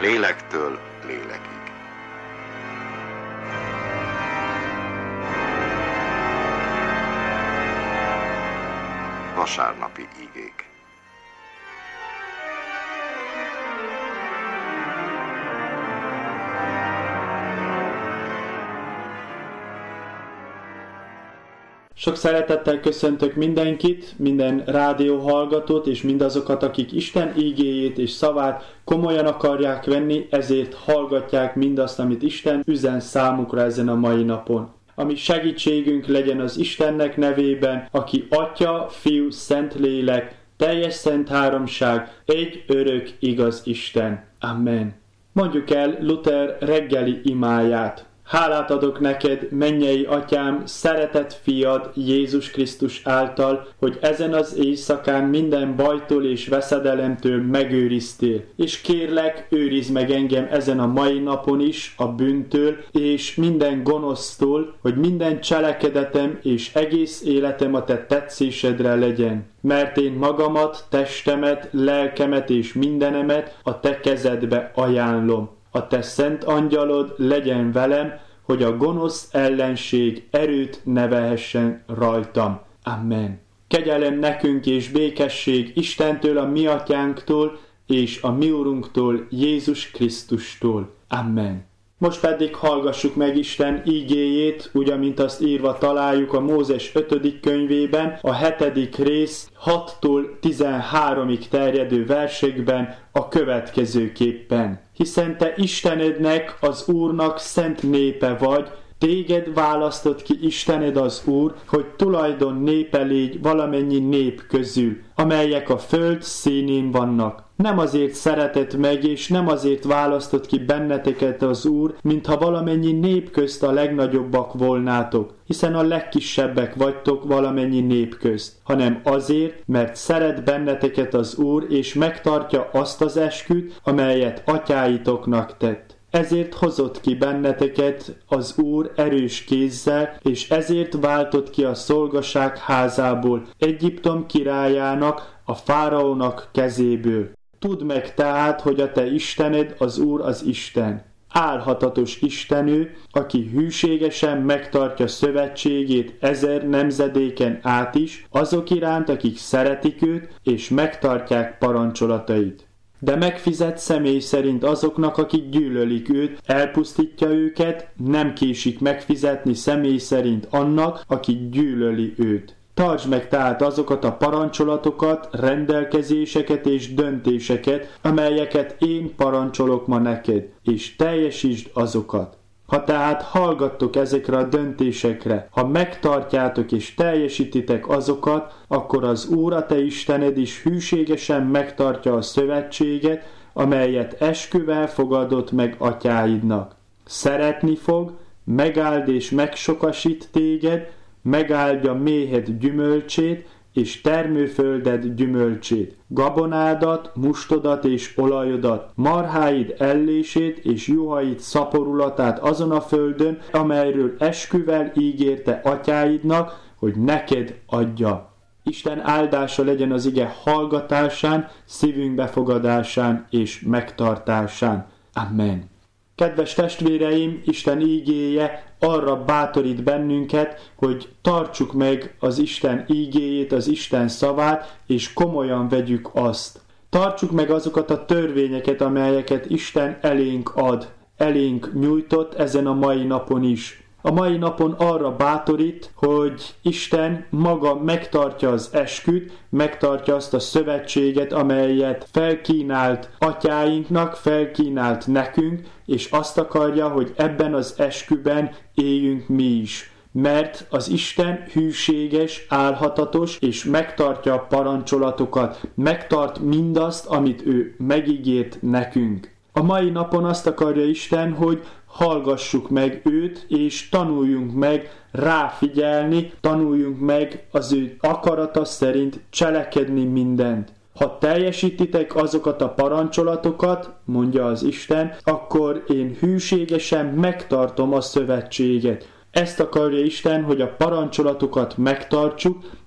lélektől lélekig. Vasárnapi igék. Sok szeretettel köszöntök mindenkit, minden rádióhallgatót és mindazokat, akik Isten ígéjét és szavát komolyan akarják venni, ezért hallgatják mindazt, amit Isten üzen számukra ezen a mai napon. Ami segítségünk legyen az Istennek nevében, aki Atya, Fiú, Szentlélek, teljes szent háromság, egy örök igaz Isten. Amen. Mondjuk el Luther reggeli imáját. Hálát adok neked, mennyei atyám, szeretett fiad Jézus Krisztus által, hogy ezen az éjszakán minden bajtól és veszedelemtől megőriztél. És kérlek, őrizd meg engem ezen a mai napon is a bűntől és minden gonosztól, hogy minden cselekedetem és egész életem a te tetszésedre legyen. Mert én magamat, testemet, lelkemet és mindenemet a te kezedbe ajánlom. A te szent angyalod legyen velem, hogy a gonosz ellenség erőt ne vehessen rajtam. Amen. Kegyelem nekünk és békesség Istentől, a mi atyánktól, és a mi Urunktól, Jézus Krisztustól. Amen. Most pedig hallgassuk meg Isten ígéjét, úgy, amint azt írva találjuk a Mózes 5. könyvében, a 7. rész 6-tól 13-ig terjedő versekben a következőképpen. Hiszen te Istenednek, az Úrnak szent népe vagy, téged választott ki Istened az Úr, hogy tulajdon népe légy valamennyi nép közül, amelyek a föld színén vannak. Nem azért szeretett meg, és nem azért választott ki benneteket az Úr, mintha valamennyi nép közt a legnagyobbak volnátok, hiszen a legkisebbek vagytok valamennyi nép közt, hanem azért, mert szeret benneteket az Úr, és megtartja azt az esküt, amelyet atyáitoknak tett. Ezért hozott ki benneteket az Úr erős kézzel, és ezért váltott ki a szolgaság házából, Egyiptom királyának, a fáraónak kezéből. Tudd meg tehát, hogy a te Istened az Úr az Isten. Álhatatos Isten ő, aki hűségesen megtartja szövetségét 1000 nemzedéken át is, azok iránt, akik szeretik őt, és megtartják parancsolatait. De megfizet személy szerint azoknak, akik gyűlölik őt, elpusztítja őket, nem késik megfizetni személy szerint annak, aki gyűlöli őt. Tartsd meg tehát azokat a parancsolatokat, rendelkezéseket és döntéseket, amelyeket én parancsolok ma neked, és teljesítsd azokat. Ha tehát hallgattok ezekre a döntésekre, ha megtartjátok és teljesítitek azokat, akkor az Úr a te Istened is hűségesen megtartja a szövetséget, amelyet esküvel fogadott meg atyáidnak. Szeretni fog, megáld és megsokasít téged, megáldja méhed gyümölcsét, és termőfölded gyümölcsét, gabonádat, mustodat és olajodat, marháid ellését és juhaid szaporulatát azon a földön, amelyről esküvel ígérte atyáidnak, hogy neked adja. Isten áldása legyen az ige hallgatásán, szívünk befogadásán és megtartásán. Amen. Kedves testvéreim, Isten ígéje arra bátorít bennünket, hogy tartsuk meg az Isten ígéjét, az Isten szavát, és komolyan vegyük azt. Tartsuk meg azokat a törvényeket, amelyeket Isten elénk ad, elénk nyújtott ezen a mai napon is. A mai napon arra bátorít, hogy Isten maga megtartja az esküt, megtartja azt a szövetséget, amelyet felkínált atyáinknak, felkínált nekünk, és azt akarja, hogy ebben az esküben éljünk mi is. Mert az Isten hűséges, álhatatos, és megtartja a parancsolatokat, megtart mindazt, amit ő megígért nekünk. A mai napon azt akarja Isten, hogy hallgassuk meg őt, és tanuljunk meg ráfigyelni, tanuljunk meg az ő akarata szerint cselekedni mindent. Ha teljesítitek azokat a parancsolatokat, mondja az Isten, akkor én hűségesen megtartom a szövetséget. Ezt akarja Isten, hogy a parancsolatokat megtartsuk,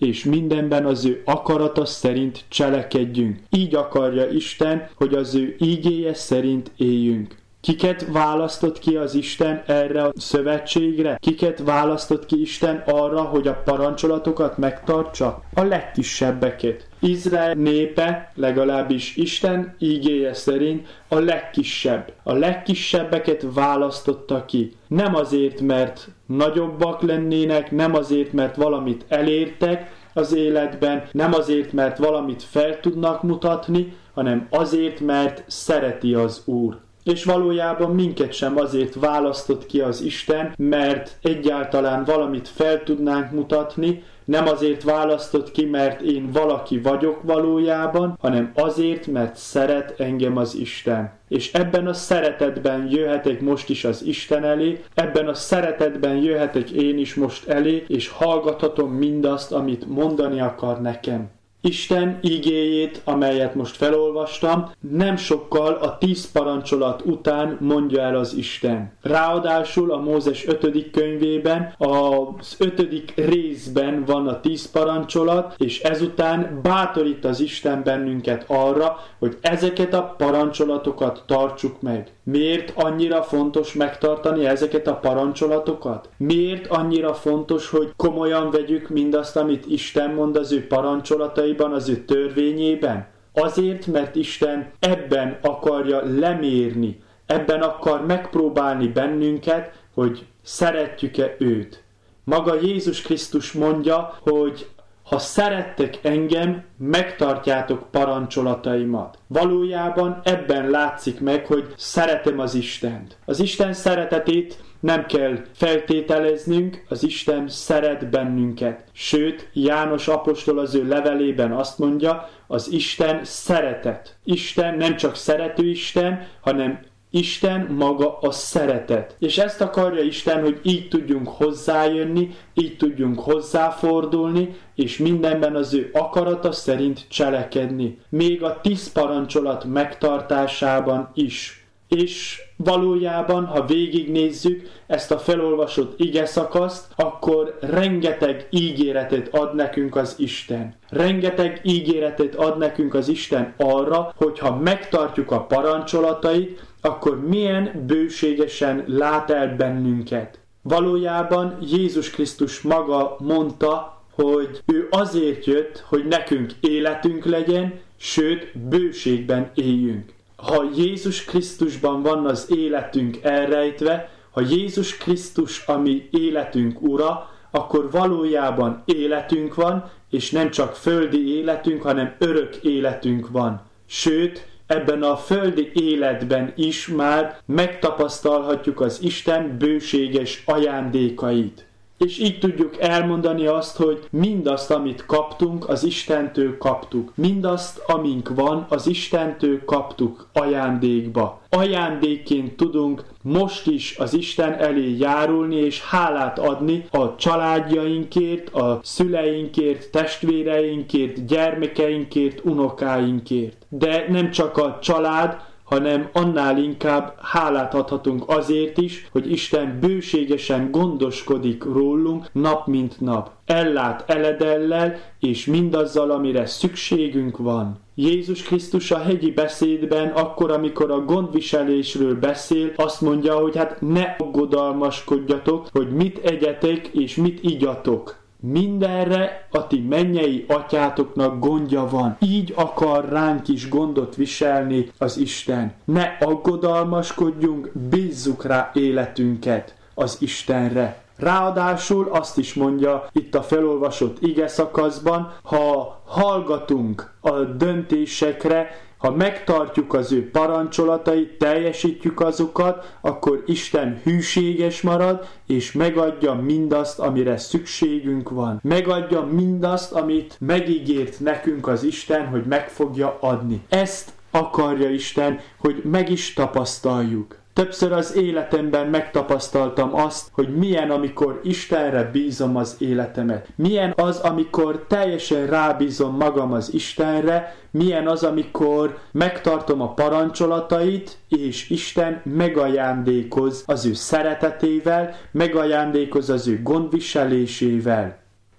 és mindenben az ő akarata szerint cselekedjünk. Így akarja Isten, hogy az ő ígéje szerint éljünk. Kiket választott ki az Isten erre a szövetségre? Kiket választott ki Isten arra, hogy a parancsolatokat megtartsa? A legkisebbeket. Izrael népe, legalábbis Isten ígéje szerint a legkisebb. A legkisebbeket választotta ki. Nem azért, mert nagyobbak lennének, nem azért, mert valamit elértek az életben, nem azért, mert valamit fel tudnak mutatni, hanem azért, mert szereti az Úr. És valójában minket sem azért választott ki az Isten, mert egyáltalán valamit fel tudnánk mutatni, nem azért választott ki, mert én valaki vagyok valójában, hanem azért, mert szeret engem az Isten. És ebben a szeretetben jöhetek most is az Isten elé, ebben a szeretetben jöhetek én is most elé, és hallgathatom mindazt, amit mondani akar nekem. Isten igéjét, amelyet most felolvastam, nem sokkal a 10 parancsolat után mondja el az Isten. Ráadásul a Mózes 5. könyvében, az 5. részben van a 10 parancsolat, és ezután bátorít az Isten bennünket arra, hogy ezeket a parancsolatokat tartsuk meg. Miért annyira fontos megtartani ezeket a parancsolatokat? Miért annyira fontos, hogy komolyan vegyük mindazt, amit Isten mond az ő parancsolataiban, az ő törvényében? Azért, mert Isten ebben akarja lemérni, ebben akar megpróbálni bennünket, hogy szeretjük-e őt. Maga Jézus Krisztus mondja, hogy ha szerettek engem, megtartjátok parancsolataimat. Valójában ebben látszik meg, hogy szeretem az Istent. Az Isten szeretetét nem kell feltételeznünk, az Isten szeret bennünket. Sőt, János apostol az ő levelében azt mondja, az Isten szeretet. Isten nem csak szerető Isten, hanem Isten maga a szeretet. És ezt akarja Isten, hogy így tudjunk hozzájönni, így tudjunk hozzáfordulni, és mindenben az ő akarata szerint cselekedni. Még a 10 parancsolat megtartásában is. És valójában, ha végignézzük ezt a felolvasott igeszakaszt, akkor rengeteg ígéretet ad nekünk az Isten. Rengeteg ígéretet ad nekünk az Isten arra, hogy ha megtartjuk a parancsolatait, akkor milyen bőségesen lát el bennünket. Valójában Jézus Krisztus maga mondta, hogy ő azért jött, hogy nekünk életünk legyen, sőt, bőségben éljünk. Ha Jézus Krisztusban van az életünk elrejtve, ha Jézus Krisztus a mi életünk ura, akkor valójában életünk van, és nem csak földi életünk, hanem örök életünk van. Sőt, ebben a földi életben is már megtapasztalhatjuk az Isten bőséges ajándékait. És így tudjuk elmondani azt, hogy mindazt, amit kaptunk, az Istentől kaptuk. Mindazt, amink van, az Istentől kaptuk ajándékba. Ajándékként tudunk most is az Isten elé járulni és hálát adni a családjainkért, a szüleinkért, testvéreinkért, gyermekeinkért, unokáinkért. De nem csak a család, hanem annál inkább hálát adhatunk azért is, hogy Isten bőségesen gondoskodik rólunk nap mint nap. Ellát eledellel és mindazzal, amire szükségünk van. Jézus Krisztus a hegyi beszédben, akkor, amikor a gondviselésről beszél, azt mondja, hogy hát ne aggodalmaskodjatok, hogy mit egyetek és mit igyatok. Mindenre a ti mennyei atyátoknak gondja van. Így akar ránk is gondot viselni az Isten. Ne aggodalmaskodjunk, bízzuk rá életünket az Istenre. Ráadásul azt is mondja itt a felolvasott igeszakaszban, ha hallgatunk a döntésekre, ha megtartjuk az ő parancsolatait, teljesítjük azokat, akkor Isten hűséges marad, és megadja mindazt, amire szükségünk van. Megadja mindazt, amit megígért nekünk az Isten, hogy meg fogja adni. Ezt akarja Isten, hogy meg is tapasztaljuk. Többször az életemben megtapasztaltam azt, hogy milyen, amikor Istenre bízom az életemet. Milyen az, amikor teljesen rábízom magam az Istenre, milyen az, amikor megtartom a parancsolatait, és Isten megajándékoz az ő szeretetével, megajándékoz az ő gondviselésével.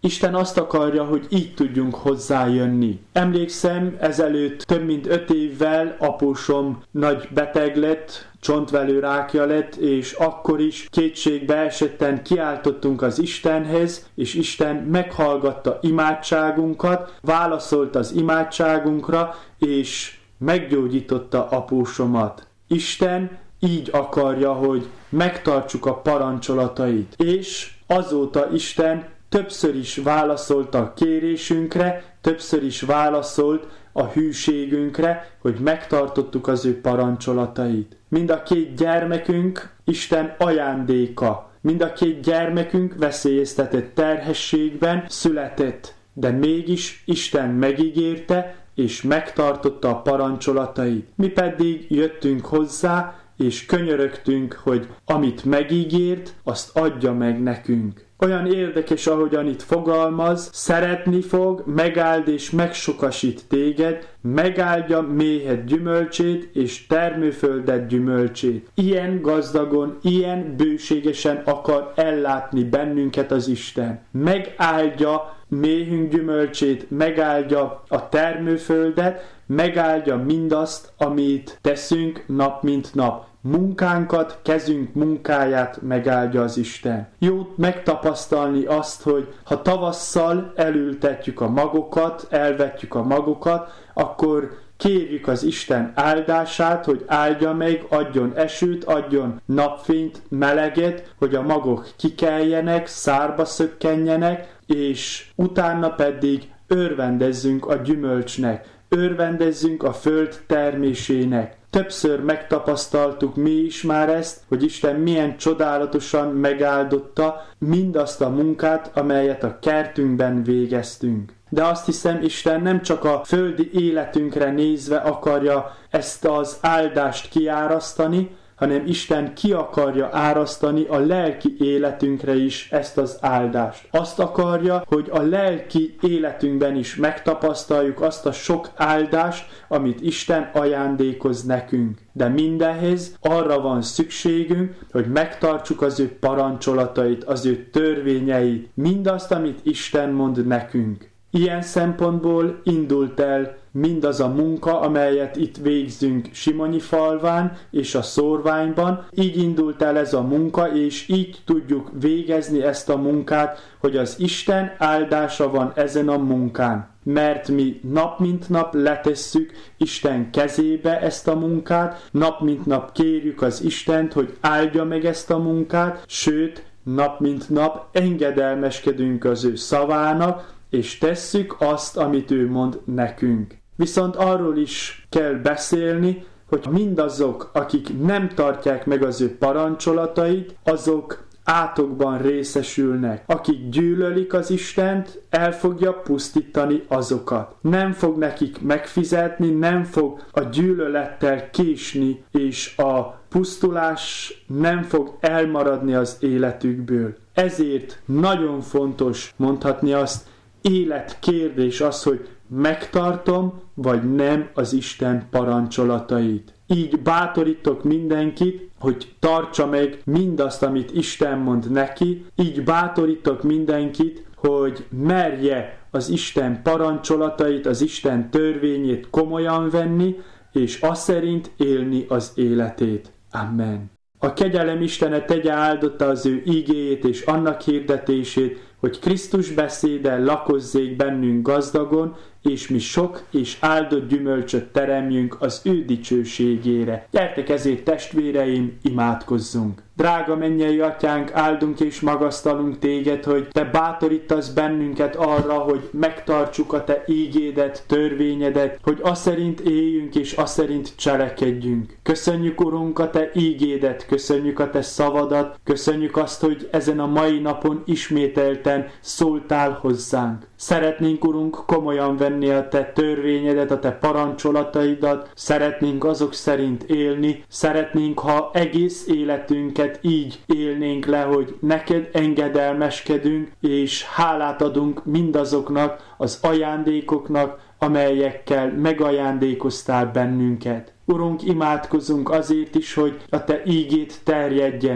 Isten azt akarja, hogy így tudjunk hozzájönni. Emlékszem, ezelőtt több mint 5 évvel apósom nagy beteg lett, csontvelő rákja lett, és akkor is kétségbe esetten kiáltottunk az Istenhez, és Isten meghallgatta imádságunkat, válaszolt az imádságunkra, és meggyógyította apósomat. Isten így akarja, hogy megtartsuk a parancsolatait, és azóta Isten többször is válaszolt a kérésünkre, többször is válaszolt a hűségünkre, hogy megtartottuk az ő parancsolatait. Mind a 2 gyermekünk Isten ajándéka. Mind a 2 gyermekünk veszélyeztetett terhességben született, de mégis Isten megígérte, és megtartotta a parancsolatait. Mi pedig jöttünk hozzá, és könyörögtünk, hogy amit megígért, azt adja meg nekünk. Olyan érdekes, ahogyan itt fogalmaz, szeretni fog, megáld és megsokasít téged, megáldja méhed gyümölcsét és termőföldet gyümölcsét. Ilyen gazdagon, ilyen bőségesen akar ellátni bennünket az Isten. Megáldja méhünk gyümölcsét, megáldja a termőföldet, megáldja mindazt, amit teszünk nap mint nap. Munkánkat, kezünk munkáját megáldja az Isten. Jó megtapasztalni azt, hogy ha tavasszal elültetjük a magokat, elvetjük a magokat, akkor kérjük az Isten áldását, hogy áldja meg, adjon esőt, adjon napfényt, meleget, hogy a magok kikeljenek, szárba szökkenjenek, és utána pedig örvendezzünk a gyümölcsnek, örvendezzünk a föld termésének. Többször megtapasztaltuk mi is már ezt, hogy Isten milyen csodálatosan megáldotta mindazt a munkát, amelyet a kertünkben végeztünk. De azt hiszem, Isten nem csak a földi életünkre nézve akarja ezt az áldást kiárasztani, hanem Isten ki akarja árasztani a lelki életünkre is ezt az áldást. Azt akarja, hogy a lelki életünkben is megtapasztaljuk azt a sok áldást, amit Isten ajándékoz nekünk. De mindehhez arra van szükségünk, hogy megtartsuk az ő parancsolatait, az ő törvényeit, mindazt, amit Isten mond nekünk. Ilyen szempontból indult el mindaz a munka, amelyet itt végzünk Simonyifalván és a Szórványban. Így indult el ez a munka, és így tudjuk végezni ezt a munkát, hogy az Isten áldása van ezen a munkán. Mert mi nap mint nap letesszük Isten kezébe ezt a munkát, nap mint nap kérjük az Istent, hogy áldja meg ezt a munkát, sőt, nap mint nap engedelmeskedünk az ő szavának, és tesszük azt, amit ő mond nekünk. Viszont arról is kell beszélni, hogy mindazok, akik nem tartják meg az ő parancsolatait, azok átokban részesülnek. Akik gyűlölik az Istent, el fogja pusztítani azokat. Nem fog nekik megfizetni, nem fog a gyűlölettel késni, és a pusztulás nem fog elmaradni az életükből. Ezért nagyon fontos mondhatni azt, életkérdés az, hogy megtartom, vagy nem az Isten parancsolatait. Így bátorítok mindenkit, hogy tartsa meg mindazt, amit Isten mond neki, így bátorítok mindenkit, hogy merje az Isten parancsolatait, az Isten törvényét komolyan venni, és azt szerint élni az életét. Amen. A kegyelem Istene tegye áldotta az ő igéjét és annak hirdetését, hogy Krisztus beszéde lakozzék bennünk gazdagon, és mi sok és áldott gyümölcsöt teremjünk az ő dicsőségére. Gyertek ezért, testvéreim, imádkozzunk! Drága mennyei atyánk, áldunk és magasztalunk téged, hogy te bátorítasz bennünket arra, hogy megtartsuk a te ígédet, törvényedet, hogy azt szerint éljünk és azt szerint cselekedjünk. Köszönjük, Urunk, a te ígédet, köszönjük a te szavadat, köszönjük azt, hogy ezen a mai napon ismételten szóltál hozzánk. Szeretnénk, Urunk, komolyan venni a te törvényedet, a te parancsolataidat, szeretnénk azok szerint élni, szeretnénk, ha egész életünket így élnénk le, hogy neked engedelmeskedünk, és hálát adunk mindazoknak az ajándékoknak, amelyekkel megajándékoztál bennünket. Urunk, imádkozunk azért is, hogy a te ígét terjedjen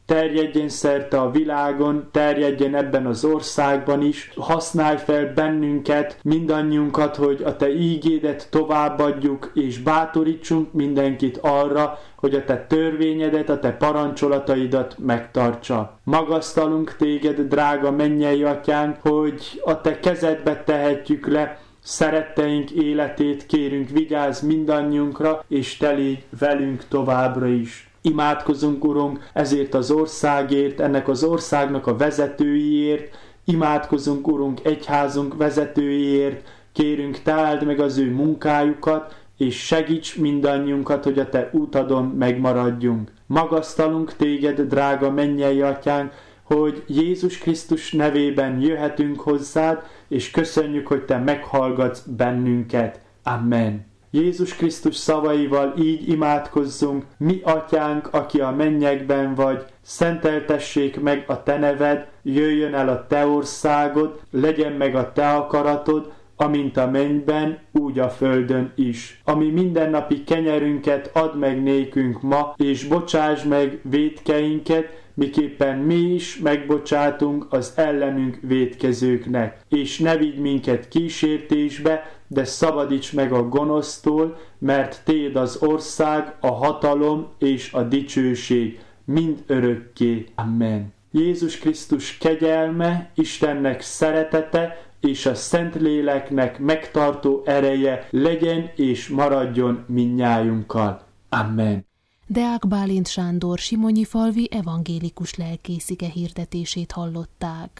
terjedjen szerte a világon, terjedjen ebben az országban is. Használj fel bennünket, mindannyiunkat, hogy a te ígédet továbbadjuk, és bátorítsunk mindenkit arra, hogy a te törvényedet, a te parancsolataidat megtartsa. Magasztalunk téged, drága mennyei atyánk, hogy a te kezedbe tehetjük le szeretteink életét, kérünk, vigyázz mindannyiunkra, és te légy velünk továbbra is. Imádkozunk, Urunk, ezért az országért, ennek az országnak a vezetőiért, imádkozunk, Urunk, egyházunk vezetőiért, kérünk, te áld meg az ő munkájukat, és segíts mindannyiunkat, hogy a te útadon megmaradjunk. Magasztalunk téged, drága mennyei atyánk, hogy Jézus Krisztus nevében jöhetünk hozzád, és köszönjük, hogy te meghallgatsz bennünket. Amen. Jézus Krisztus szavaival így imádkozzunk: mi atyánk, aki a mennyekben vagy, szenteltessék meg a te neved, jöjjön el a te országod, legyen meg a te akaratod, amint a mennyben, úgy a földön is. Ami mindennapi kenyerünket add meg nékünk ma, és bocsásd meg vétkeinket, miképpen mi is megbocsátunk az ellenünk vétkezőknek. És ne vigy minket kísértésbe, de szabadíts meg a gonosztól, mert téd az ország, a hatalom és a dicsőség mind örökké. Amen. Jézus Krisztus kegyelme, Istennek szeretete és a Szentléleknek megtartó ereje legyen és maradjon mindnyájunkkal. Amen. Deák Bálint Sándor simonyi falvi evangélikus lelkész ige hirdetését hallották.